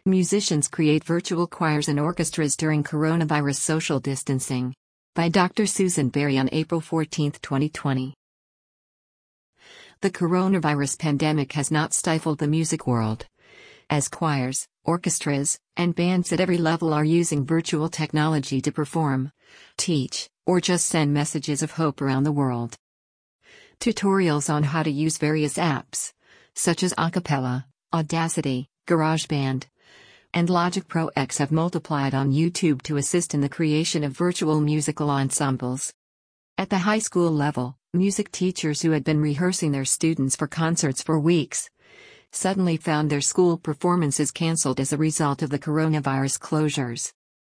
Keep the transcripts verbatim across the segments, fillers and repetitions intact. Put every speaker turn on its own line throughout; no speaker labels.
Musicians create virtual choirs and orchestras during coronavirus social distancing. By Doctor Susan Berry on April fourteenth, twenty twenty. The coronavirus pandemic has not stifled the music world, as choirs, orchestras, and bands at every level are using virtual technology to perform, teach, or just send messages of hope around the world. Tutorials on how to use various apps, such as Acapella, Audacity, GarageBand, and Logic Pro X have multiplied on YouTube to assist in the creation of virtual musical ensembles. At the high school level, music teachers who had been rehearsing their students for concerts for weeks suddenly found their school performances canceled as a result of the coronavirus closures.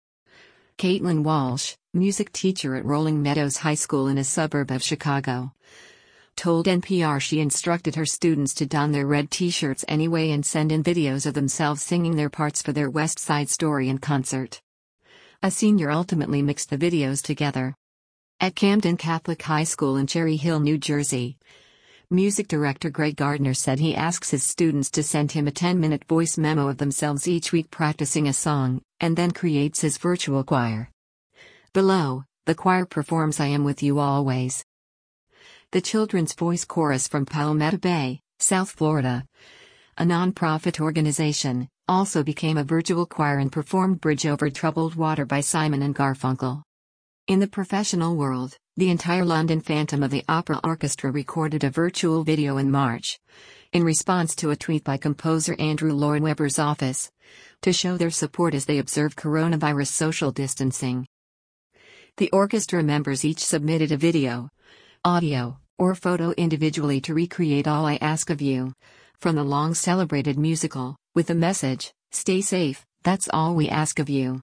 Caitlin Walsh, music teacher at Rolling Meadows High School in a suburb of Chicago, told N P R she instructed her students to don their red t-shirts anyway and send in videos of themselves singing their parts for their West Side Story in concert. A senior ultimately mixed the videos together. At Camden Catholic High School in Cherry Hill, New Jersey, music director Greg Gardner said he asks his students to send him a ten-minute voice memo of themselves each week practicing a song, and then creates his virtual choir. Below, the choir performs I Am With You Always. The Children's Voice Chorus from Palmetto Bay, South Florida, a non-profit organization, also became a virtual choir and performed Bridge Over Troubled Water by Simon and Garfunkel. In the professional world, the entire London Phantom of the Opera Orchestra recorded a virtual video in March, in response to a tweet by composer Andrew Lloyd Webber's office, to show their support as they observe coronavirus social distancing. The orchestra members each submitted a video, audio, or photo individually to recreate All I Ask of You, from the long-celebrated musical, with the message, "Stay safe, that's all we ask of you."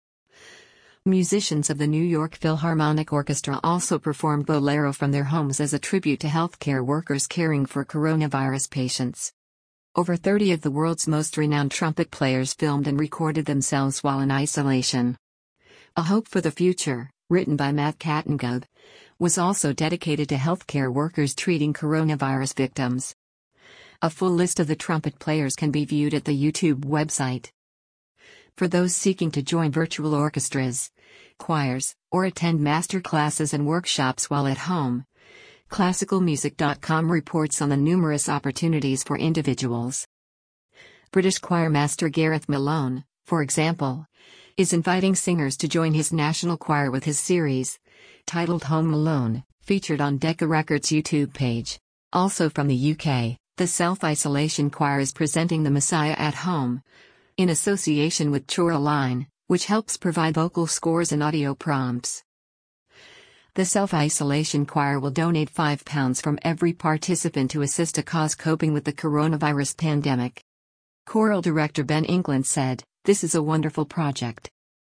Musicians of the New York Philharmonic Orchestra also performed Bolero from their homes as a tribute to healthcare workers caring for coronavirus patients. Over thirty of the world's most renowned trumpet players filmed and recorded themselves while in isolation. A Hope for the Future, written by Matt Kattengub, was also dedicated to healthcare workers treating coronavirus victims. A full list of the trumpet players can be viewed at the YouTube website. For those seeking to join virtual orchestras, choirs, or attend master classes and workshops while at home, classical music dot com reports on the numerous opportunities for individuals. British choir master Gareth Malone, for example, is inviting singers to join his national choir with his series, titled Home Alone, featured on Decca Records' YouTube page. Also from the U K, the Self-Isolation Choir is presenting The Messiah at Home, in association with Choraline, which helps provide vocal scores and audio prompts. The Self-Isolation Choir will donate five pounds from every participant to assist a cause coping with the coronavirus pandemic. Choral director Ben England said, "This is a wonderful project.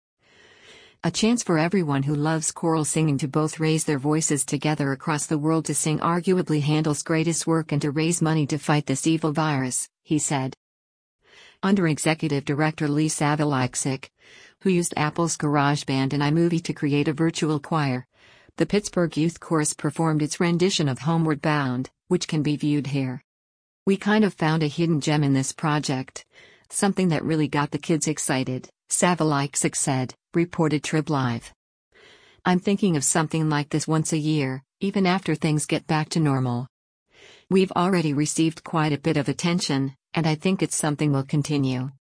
A chance for everyone who loves choral singing to both raise their voices together across the world to sing arguably Handel's greatest work and to raise money to fight this evil virus," he said. Under executive director Lee Savaliksik, who used Apple's GarageBand and iMovie to create a virtual choir, the Pittsburgh Youth Chorus performed its rendition of Homeward Bound, which can be viewed here. "We kind of found a hidden gem in this project, something that really got the kids excited," Savaliksik said, reported Trib Live. "I'm thinking of something like this once a year, even after things get back to normal. We've already received quite a bit of attention, and I think it's something we'll continue."